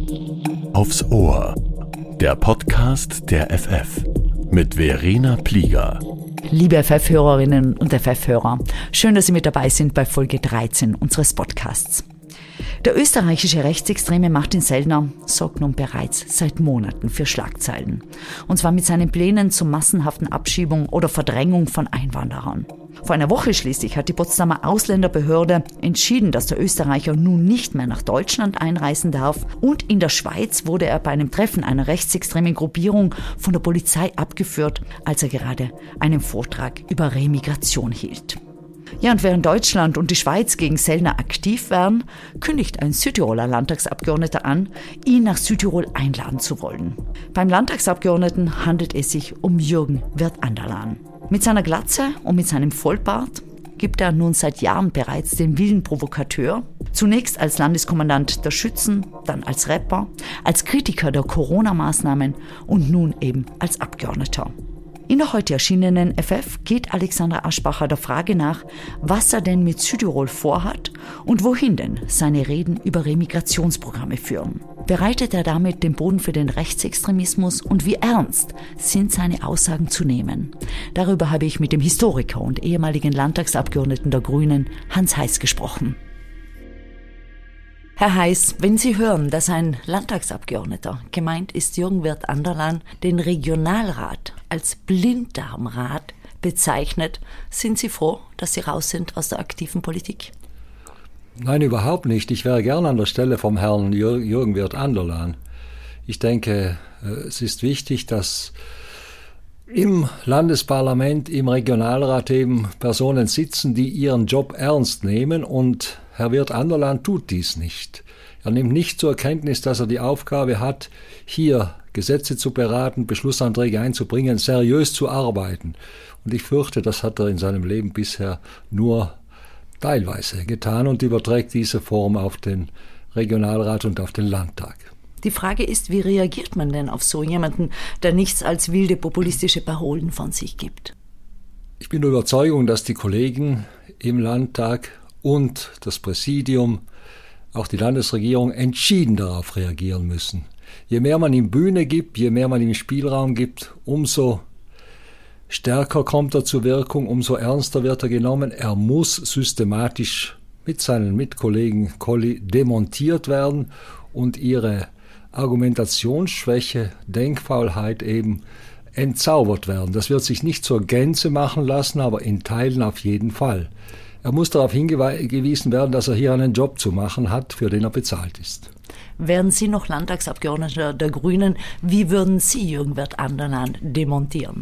Aufs Ohr. Der Podcast der FF mit Verena Plieger. Liebe FF-Hörerinnen und FF-Hörer, schön, dass Sie mit dabei sind bei Folge 13 unseres Podcasts. Der österreichische Rechtsextreme Martin Sellner sorgt nun bereits seit Monaten für Schlagzeilen. Und zwar mit seinen Plänen zur massenhaften Abschiebung oder Verdrängung von Einwanderern. Vor einer Woche schließlich hat die Potsdamer Ausländerbehörde entschieden, dass der Österreicher nun nicht mehr nach Deutschland einreisen darf. Und in der Schweiz wurde er bei einem Treffen einer rechtsextremen Gruppierung von der Polizei abgeführt, als er gerade einen Vortrag über Remigration hielt. Ja, und während Deutschland und die Schweiz gegen Sellner aktiv wären, kündigt ein Südtiroler Landtagsabgeordneter an, ihn nach Südtirol einladen zu wollen. Beim Landtagsabgeordneten handelt es sich um Jürgen Wirth-Anderlan. Mit seiner Glatze und mit seinem Vollbart gibt er nun seit Jahren bereits den wilden Provokateur, zunächst als Landeskommandant der Schützen, dann als Rapper, als Kritiker der Corona-Maßnahmen und nun eben als Abgeordneter. In der heute erschienenen FF geht Alexandra Aschbacher der Frage nach, was er denn mit Südtirol vorhat und wohin denn seine Reden über Remigrationsprogramme führen. Bereitet er damit den Boden für den Rechtsextremismus und wie ernst sind seine Aussagen zu nehmen? Darüber habe ich mit dem Historiker und ehemaligen Landtagsabgeordneten der Grünen, Hans Heiß, gesprochen. Herr Heiß, wenn Sie hören, dass ein Landtagsabgeordneter, gemeint ist Jürgen Wirth-Anderlan, den Regionalrat als Blinddarmrat bezeichnet, sind Sie froh, dass Sie raus sind aus der aktiven Politik? Nein, überhaupt nicht. Ich wäre gern an der Stelle vom Herrn Jürgen Wirth-Anderlan. Ich denke, es ist wichtig, dass im Landesparlament, im Regionalrat eben Personen sitzen, die ihren Job ernst nehmen, und Herr Wirth-Anderlan tut dies nicht. Er nimmt nicht zur Kenntnis, dass er die Aufgabe hat, hier Gesetze zu beraten, Beschlussanträge einzubringen, seriös zu arbeiten. Und ich fürchte, das hat er in seinem Leben bisher nur teilweise getan und überträgt diese Form auf den Regionalrat und auf den Landtag. Die Frage ist, wie reagiert man denn auf so jemanden, der nichts als wilde populistische Parolen von sich gibt? Ich bin der Überzeugung, dass die Kollegen im Landtag und das Präsidium, auch die Landesregierung, entschieden darauf reagieren müssen. Je mehr man ihm Bühne gibt, je mehr man ihm Spielraum gibt, umso stärker kommt er zur Wirkung, umso ernster wird er genommen. Er muss systematisch mit seinen Mitkollegen demontiert werden und ihre Argumentationsschwäche, Denkfaulheit eben entzaubert werden. Das wird sich nicht zur Gänze machen lassen, aber in Teilen auf jeden Fall. Er muss darauf hingewiesen werden, dass er hier einen Job zu machen hat, für den er bezahlt ist. Wären Sie noch Landtagsabgeordneter der Grünen, wie würden Sie Jürgen Wirth-Anderlan demontieren?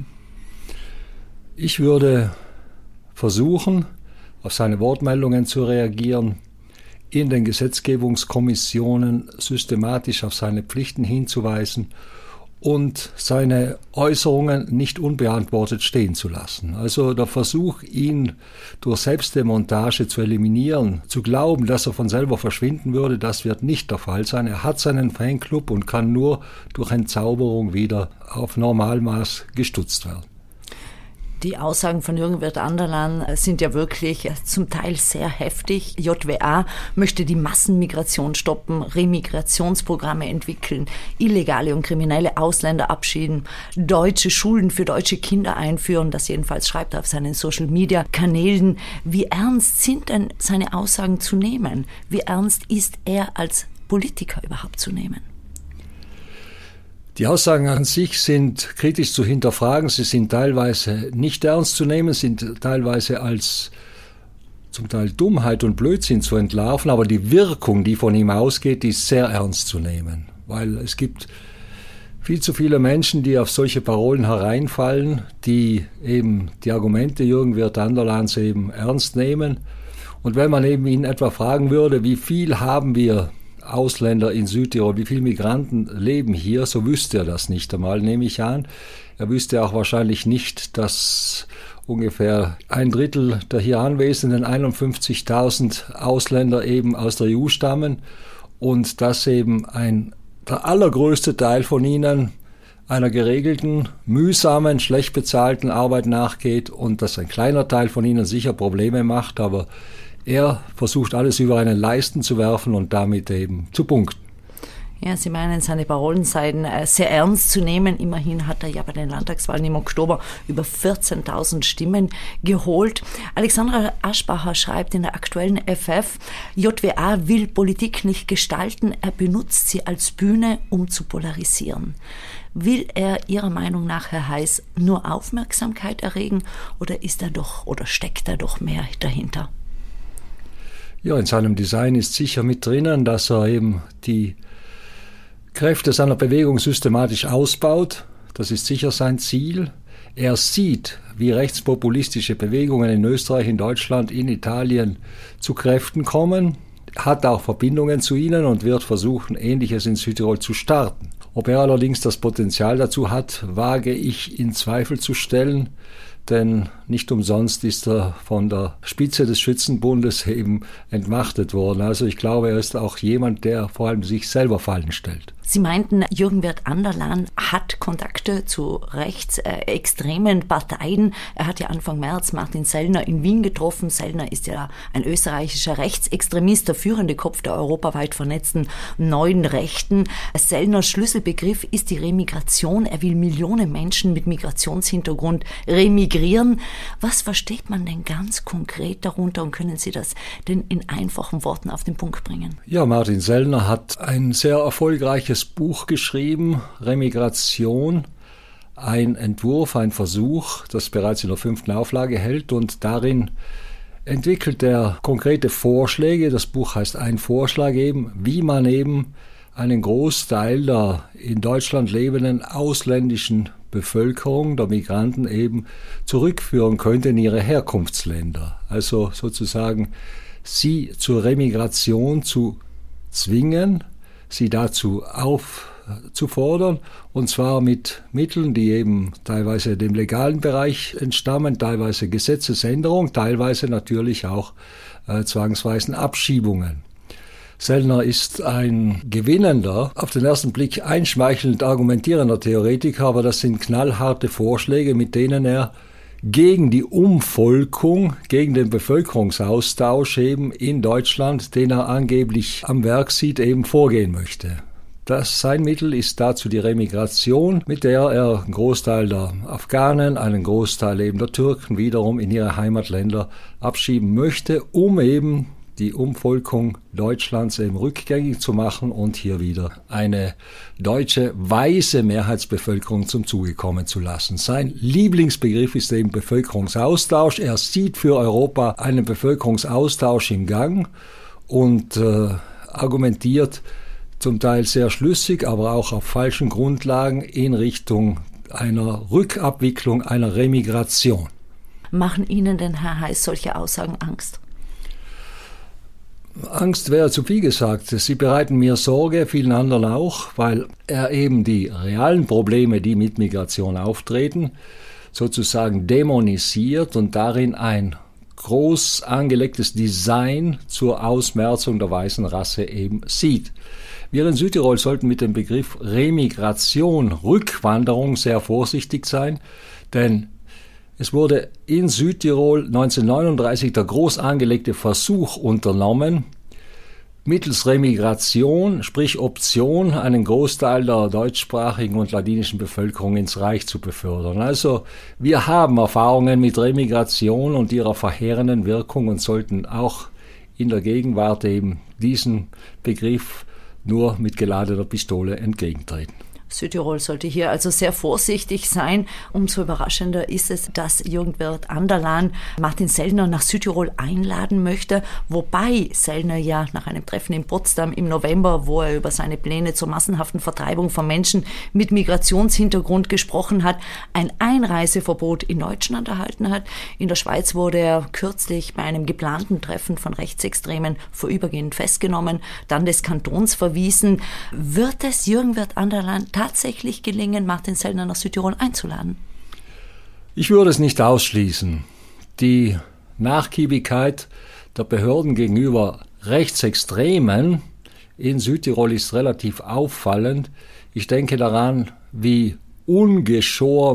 Ich würde versuchen, auf seine Wortmeldungen zu reagieren, in den Gesetzgebungskommissionen systematisch auf seine Pflichten hinzuweisen und seine Äußerungen nicht unbeantwortet stehen zu lassen. Also der Versuch, ihn durch Selbstdemontage zu eliminieren, zu glauben, dass er von selber verschwinden würde, das wird nicht der Fall sein. Er hat seinen Fanclub und kann nur durch Entzauberung wieder auf Normalmaß gestutzt werden. Die Aussagen von Jürgen Wirth-Anderlan sind ja wirklich zum Teil sehr heftig. JWA möchte die Massenmigration stoppen, Remigrationsprogramme entwickeln, illegale und kriminelle Ausländer abschieden, deutsche Schulen für deutsche Kinder einführen. Das jedenfalls schreibt er auf seinen Social-Media-Kanälen. Wie ernst sind denn seine Aussagen zu nehmen? Wie ernst ist er als Politiker überhaupt zu nehmen? Die Aussagen an sich sind kritisch zu hinterfragen, sie sind teilweise nicht ernst zu nehmen, sind teilweise als zum Teil Dummheit und Blödsinn zu entlarven, aber die Wirkung, die von ihm ausgeht, die ist sehr ernst zu nehmen, weil es gibt viel zu viele Menschen, die auf solche Parolen hereinfallen, die eben die Argumente Jürgen Wirth-Anderlans eben ernst nehmen. Und wenn man eben ihn etwa fragen würde, wie viel haben wir Ausländer in Südtirol, wie viele Migranten leben hier, so wüsste er das nicht einmal, nehme ich an. Er wüsste auch wahrscheinlich nicht, dass ungefähr 1/3 der hier anwesenden 51.000 Ausländer eben aus der EU stammen und dass eben der allergrößte Teil von ihnen einer geregelten, mühsamen, schlecht bezahlten Arbeit nachgeht und dass ein kleiner Teil von ihnen sicher Probleme macht, aber er versucht alles über einen Leisten zu werfen und damit eben zu punkten. Ja, Sie meinen, seine Parolen seien sehr ernst zu nehmen. Immerhin hat er ja bei den Landtagswahlen im Oktober über 14.000 Stimmen geholt. Alexandra Aschbacher schreibt in der aktuellen FF, JWA will Politik nicht gestalten, er benutzt sie als Bühne, um zu polarisieren. Will er Ihrer Meinung nach, Herr Heiß, nur Aufmerksamkeit erregen oder steckt da doch mehr dahinter? Ja, in seinem Design ist sicher mit drinnen, dass er eben die Kräfte seiner Bewegung systematisch ausbaut. Das ist sicher sein Ziel. Er sieht, wie rechtspopulistische Bewegungen in Österreich, in Deutschland, in Italien zu Kräften kommen, hat auch Verbindungen zu ihnen und wird versuchen, Ähnliches in Südtirol zu starten. Ob er allerdings das Potenzial dazu hat, wage ich in Zweifel zu stellen, denn nicht umsonst ist er von der Spitze des Schützenbundes eben entmachtet worden. Also ich glaube, er ist auch jemand, der vor allem sich selber Fallen stellt. Sie meinten, Jürgen Wirth Anderlan hat Kontakte zu rechtsextremen Parteien. Er hat ja Anfang März Martin Sellner in Wien getroffen. Sellner ist ja ein österreichischer Rechtsextremist, der führende Kopf der europaweit vernetzten neuen Rechten. Sellners Schlüsselbegriff ist die Remigration. Er will Millionen Menschen mit Migrationshintergrund remigrieren. Was versteht man denn ganz konkret darunter und können Sie das denn in einfachen Worten auf den Punkt bringen? Ja, Martin Sellner hat ein sehr erfolgreiches Buch geschrieben, Remigration, ein Entwurf, ein Versuch, das bereits in der 5. Auflage hält und darin entwickelt er konkrete Vorschläge. Das Buch heißt Ein Vorschlag eben, wie man eben einen Großteil der in Deutschland lebenden ausländischen Bevölkerung, der Migranten eben zurückführen könnte in ihre Herkunftsländer. Also sozusagen sie zur Remigration zu zwingen, sie dazu aufzufordern, und zwar mit Mitteln, die eben teilweise dem legalen Bereich entstammen, teilweise Gesetzesänderung, teilweise natürlich auch zwangsweisen Abschiebungen. Sellner ist ein gewinnender, auf den ersten Blick einschmeichelnd argumentierender Theoretiker, aber das sind knallharte Vorschläge, mit denen er gegen die Umvolkung, gegen den Bevölkerungsaustausch eben in Deutschland, den er angeblich am Werk sieht, eben vorgehen möchte. Sein Mittel ist dazu die Remigration, mit der er einen Großteil der Afghanen, einen Großteil eben der Türken wiederum in ihre Heimatländer abschieben möchte, um eben die Umvolkung Deutschlands eben rückgängig zu machen und hier wieder eine deutsche weiße Mehrheitsbevölkerung zum Zuge kommen zu lassen. Sein Lieblingsbegriff ist eben Bevölkerungsaustausch. Er sieht für Europa einen Bevölkerungsaustausch im Gang und argumentiert zum Teil sehr schlüssig, aber auch auf falschen Grundlagen in Richtung einer Rückabwicklung, einer Remigration. Machen Ihnen denn, Herr Heiß, solche Aussagen Angst? Angst wäre zu viel gesagt. Sie bereiten mir Sorge, vielen anderen auch, weil er eben die realen Probleme, die mit Migration auftreten, sozusagen dämonisiert und darin ein groß angelegtes Design zur Ausmerzung der weißen Rasse eben sieht. Wir in Südtirol sollten mit dem Begriff Remigration, Rückwanderung sehr vorsichtig sein, denn es wurde in Südtirol 1939 der groß angelegte Versuch unternommen, mittels Remigration, sprich Option, einen Großteil der deutschsprachigen und ladinischen Bevölkerung ins Reich zu befördern. Also wir haben Erfahrungen mit Remigration und ihrer verheerenden Wirkung und sollten auch in der Gegenwart eben diesen Begriff nur mit geladener Pistole entgegentreten. Südtirol sollte hier also sehr vorsichtig sein. Umso überraschender ist es, dass Jürgen Wirth Anderlan Martin Sellner nach Südtirol einladen möchte, wobei Sellner ja nach einem Treffen in Potsdam im November, wo er über seine Pläne zur massenhaften Vertreibung von Menschen mit Migrationshintergrund gesprochen hat, ein Einreiseverbot in Deutschland erhalten hat. In der Schweiz wurde er kürzlich bei einem geplanten Treffen von Rechtsextremen vorübergehend festgenommen, dann des Kantons verwiesen. Wird es Jürgen Wirth Anderlan tatsächlich gelingen, Martin Sellner nach Südtirol einzuladen? Ich würde es nicht ausschließen. Die Nachgiebigkeit der Behörden gegenüber Rechtsextremen in Südtirol ist relativ auffallend. Ich denke daran, wie ungeschoren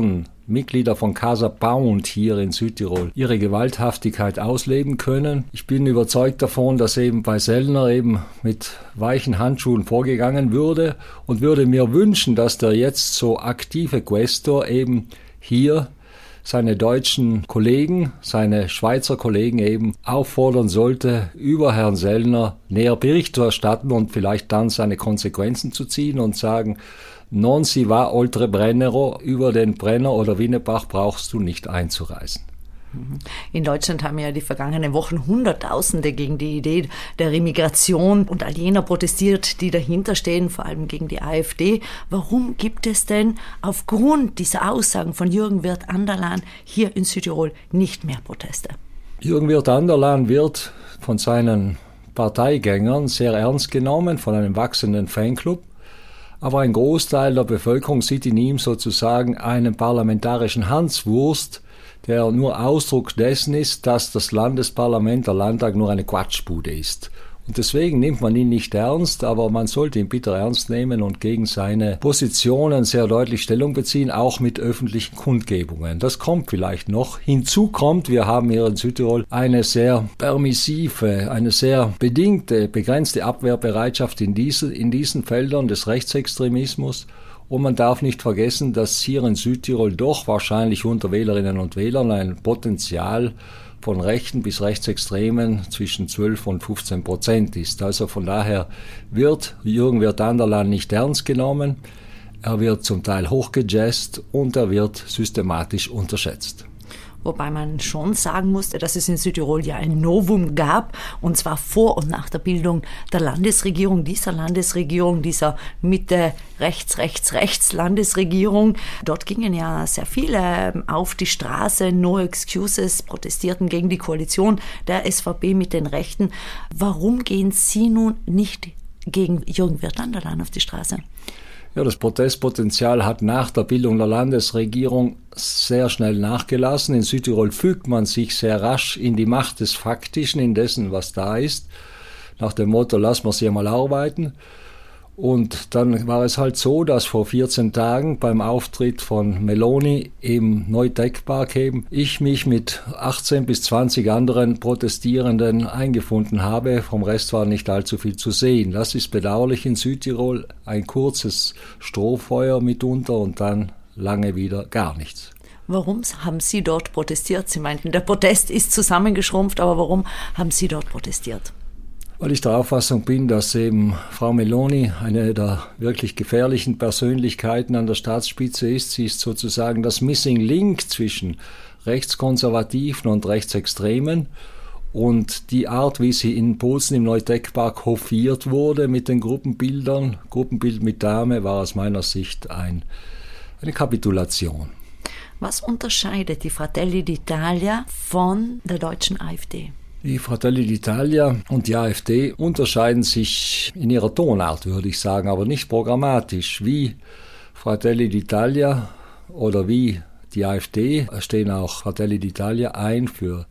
Mitglieder von Casa Pound hier in Südtirol ihre Gewalthaftigkeit ausleben können. Ich bin überzeugt davon, dass eben bei Sellner eben mit weichen Handschuhen vorgegangen würde und würde mir wünschen, dass der jetzt so aktive Quästor eben hier seine deutschen Kollegen, seine Schweizer Kollegen eben auffordern sollte, über Herrn Sellner näher Bericht zu erstatten und vielleicht dann seine Konsequenzen zu ziehen und sagen, non si va oltre Brennero, über den Brenner oder Winnebach brauchst du nicht einzureisen. In Deutschland haben ja die vergangenen Wochen Hunderttausende gegen die Idee der Remigration und all jener protestiert, die dahinter stehen, vor allem gegen die AfD. Warum gibt es denn aufgrund dieser Aussagen von Jürgen Wirth-Anderlan hier in Südtirol nicht mehr Proteste? Jürgen Wirth-Anderlan wird von seinen Parteigängern sehr ernst genommen, von einem wachsenden Fanclub. Aber ein Großteil der Bevölkerung sieht in ihm sozusagen einen parlamentarischen Hanswurst, der nur Ausdruck dessen ist, dass das Landesparlament, der Landtag, nur eine Quatschbude ist. Und deswegen nimmt man ihn nicht ernst, aber man sollte ihn bitter ernst nehmen und gegen seine Positionen sehr deutlich Stellung beziehen, auch mit öffentlichen Kundgebungen. Das kommt vielleicht noch. Hinzu kommt, wir haben hier in Südtirol eine sehr permissive, eine sehr bedingte, begrenzte Abwehrbereitschaft in diesen Feldern des Rechtsextremismus. Und man darf nicht vergessen, dass hier in Südtirol doch wahrscheinlich unter Wählerinnen und Wählern ein Potenzial von Rechten bis Rechtsextremen zwischen 12 und 15% ist. Also von daher wird Jürgen Wirth-Anderlan nicht ernst genommen, er wird zum Teil hochgejazzt und er wird systematisch unterschätzt. Wobei man schon sagen musste, dass es in Südtirol ja ein Novum gab, und zwar vor und nach der Bildung der Landesregierung, dieser Mitte-Rechts-Landesregierung. Dort gingen ja sehr viele auf die Straße, no excuses, protestierten gegen die Koalition der SVP mit den Rechten. Warum gehen Sie nun nicht gegen Jürgen Wirth-Anderlan auf die Straße? Ja, das Protestpotenzial hat nach der Bildung der Landesregierung sehr schnell nachgelassen. In Südtirol fügt man sich sehr rasch in die Macht des Faktischen, in dessen, was da ist, nach dem Motto, lass wir sie mal arbeiten. Und dann war es halt so, dass vor 14 Tagen beim Auftritt von Meloni im Neutech-Park eben ich mich mit 18 bis 20 anderen Protestierenden eingefunden habe. Vom Rest war nicht allzu viel zu sehen. Das ist bedauerlich in Südtirol. Ein kurzes Strohfeuer mitunter und dann lange wieder gar nichts. Warum haben Sie dort protestiert? Sie meinten, der Protest ist zusammengeschrumpft, aber warum haben Sie dort protestiert? Weil ich der Auffassung bin, dass eben Frau Meloni eine der wirklich gefährlichen Persönlichkeiten an der Staatsspitze ist. Sie ist sozusagen das Missing Link zwischen Rechtskonservativen und Rechtsextremen. Und die Art, wie sie in Bozen im Neutech-Park hofiert wurde mit den Gruppenbildern, Gruppenbild mit Dame, war aus meiner Sicht eine Kapitulation. Was unterscheidet die Fratelli d'Italia von der deutschen AfD? Die Fratelli d'Italia und die AfD unterscheiden sich in ihrer Tonart, würde ich sagen, aber nicht programmatisch. Wie Fratelli d'Italia oder wie die AfD stehen auch Fratelli d'Italia ein für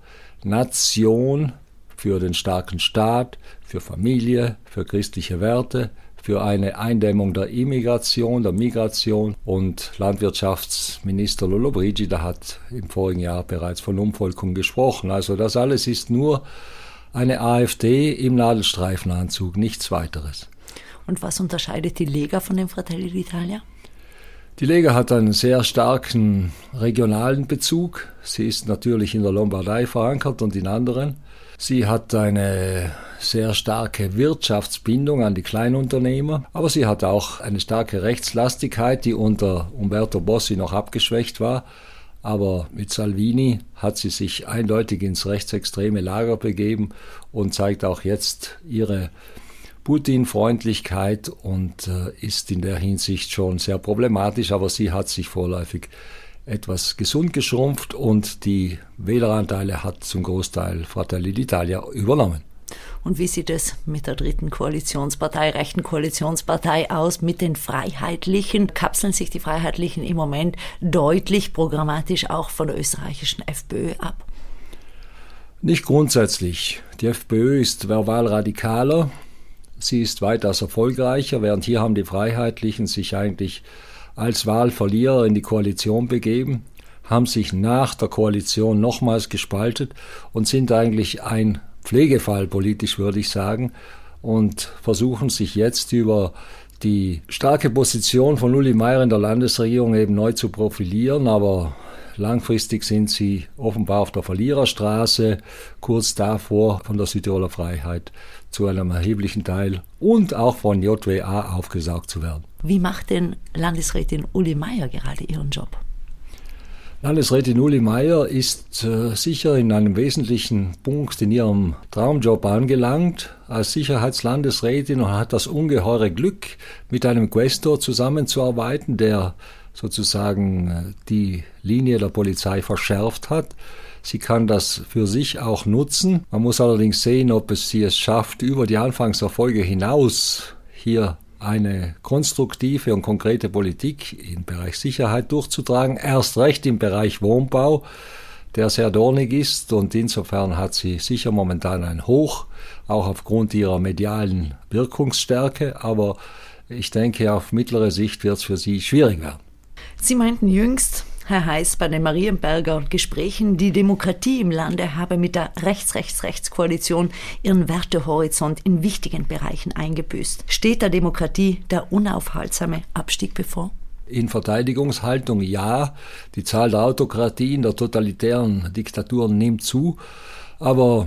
Nation, für den starken Staat, für Familie, für christliche Werte, für eine Eindämmung der Immigration, der Migration. Und Landwirtschaftsminister Lollobrigida hat im vorigen Jahr bereits von Umvolkung gesprochen. Also das alles ist nur eine AfD im Nadelstreifenanzug, nichts weiteres. Und was unterscheidet die Lega von dem Fratelli d'Italia? Die Lega hat einen sehr starken regionalen Bezug. Sie ist natürlich in der Lombardei verankert und in anderen. Sie hat eine sehr starke Wirtschaftsbindung an die Kleinunternehmer, aber sie hat auch eine starke Rechtslastigkeit, die unter Umberto Bossi noch abgeschwächt war. Aber mit Salvini hat sie sich eindeutig ins rechtsextreme Lager begeben und zeigt auch jetzt ihre Putin-Freundlichkeit und ist in der Hinsicht schon sehr problematisch, aber sie hat sich vorläufig etwas gesund geschrumpft und die Wähleranteile hat zum Großteil Fratelli d'Italia übernommen. Und wie sieht es mit der dritten Koalitionspartei, rechten Koalitionspartei aus, mit den Freiheitlichen? Kapseln sich die Freiheitlichen im Moment deutlich programmatisch auch von der österreichischen FPÖ ab? Nicht grundsätzlich. Die FPÖ ist verbal radikaler, sie ist weitaus erfolgreicher, während hier haben die Freiheitlichen sich eigentlich als Wahlverlierer in die Koalition begeben. haben sich nach der Koalition nochmals gespaltet und sind eigentlich ein Pflegefall, politisch würde ich sagen, und versuchen sich jetzt über die starke Position von Uli Maier in der Landesregierung eben neu zu profilieren, aber langfristig sind sie offenbar auf der Verliererstraße, kurz davor von der Südtiroler Freiheit zu einem erheblichen Teil und auch von JWA aufgesaugt zu werden. Wie macht denn Landesrätin Uli Maier gerade ihren Job? Landesrätin Uli Maier ist sicher in einem wesentlichen Punkt in ihrem Traumjob angelangt als Sicherheitslandesrätin und hat das ungeheure Glück, mit einem Quästor zusammenzuarbeiten, der sozusagen die Linie der Polizei verschärft hat. Sie kann das für sich auch nutzen. Man muss allerdings sehen, ob sie es schafft, über die Anfangserfolge hinaus hier eine konstruktive und konkrete Politik im Bereich Sicherheit durchzutragen, erst recht im Bereich Wohnbau, der sehr dornig ist, und insofern hat sie sicher momentan ein Hoch, auch aufgrund ihrer medialen Wirkungsstärke, aber ich denke, auf mittlere Sicht wird es für sie schwierig werden. Sie meinten jüngst, Herr Heiß, bei den Marienberger Gesprächen, die Demokratie im Lande habe mit der Rechts-Rechts-Rechts-Koalition ihren Wertehorizont in wichtigen Bereichen eingebüßt. Steht der Demokratie der unaufhaltsame Abstieg bevor? In Verteidigungshaltung ja. Die Zahl der Autokratien, der totalitären Diktaturen nimmt zu. Aber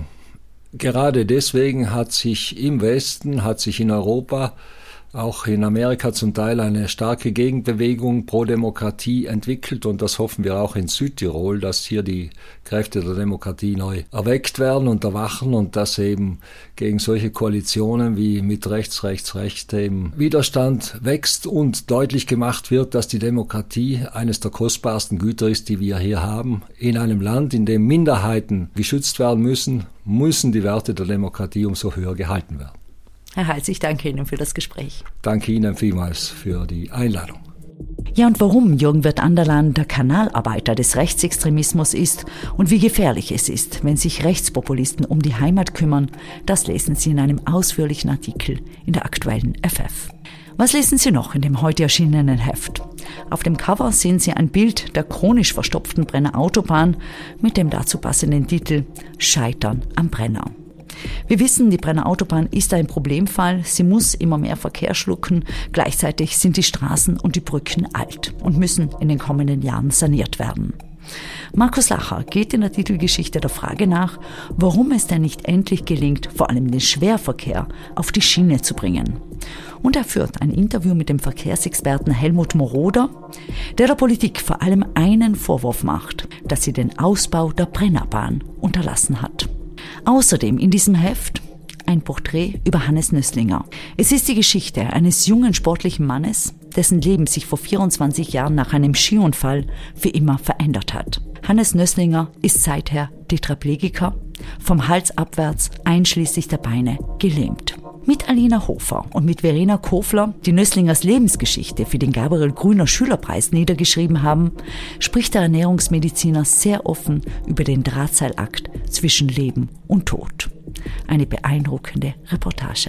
gerade deswegen hat sich im Westen, hat sich in Europa, auch in Amerika zum Teil eine starke Gegenbewegung pro Demokratie entwickelt, und das hoffen wir auch in Südtirol, dass hier die Kräfte der Demokratie neu erweckt werden und erwachen und dass eben gegen solche Koalitionen wie mit rechts eben Widerstand wächst und deutlich gemacht wird, dass die Demokratie eines der kostbarsten Güter ist, die wir hier haben. In einem Land, in dem Minderheiten geschützt werden müssen die Werte der Demokratie umso höher gehalten werden. Herr Heiß, ich danke Ihnen für das Gespräch. Danke Ihnen vielmals für die Einladung. Ja, und warum Jürgen Wirth-Anderlan der Kanalarbeiter des Rechtsextremismus ist und wie gefährlich es ist, wenn sich Rechtspopulisten um die Heimat kümmern, das lesen Sie in einem ausführlichen Artikel in der aktuellen FF. Was lesen Sie noch in dem heute erschienenen Heft? Auf dem Cover sehen Sie ein Bild der chronisch verstopften Brenner Autobahn mit dem dazu passenden Titel Scheitern am Brenner. Wir wissen, die Brenner Autobahn ist ein Problemfall. Sie muss immer mehr Verkehr schlucken. Gleichzeitig sind die Straßen und die Brücken alt und müssen in den kommenden Jahren saniert werden. Markus Lacher geht in der Titelgeschichte der Frage nach, warum es denn nicht endlich gelingt, vor allem den Schwerverkehr auf die Schiene zu bringen. Und er führt ein Interview mit dem Verkehrsexperten Helmut Moroder, der Politik vor allem einen Vorwurf macht, dass sie den Ausbau der Brennerbahn unterlassen hat. Außerdem in diesem Heft ein Porträt über Hannes Nösslinger. Es ist die Geschichte eines jungen sportlichen Mannes, dessen Leben sich vor 24 Jahren nach einem Skiunfall für immer verändert hat. Hannes Nösslinger ist seither Tetraplegiker, vom Hals abwärts einschließlich der Beine gelähmt. Mit Alina Hofer und mit Verena Kofler, die Nösslingers Lebensgeschichte für den Gabriel Grüner Schülerpreis niedergeschrieben haben, spricht der Ernährungsmediziner sehr offen über den Drahtseilakt zwischen Leben und Tod. Eine beeindruckende Reportage.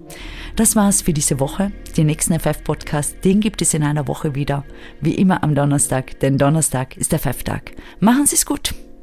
Das war's für diese Woche. Den nächsten FF-Podcast, den gibt es in einer Woche wieder. Wie immer am Donnerstag, denn Donnerstag ist der FF-Tag. Machen Sie's gut!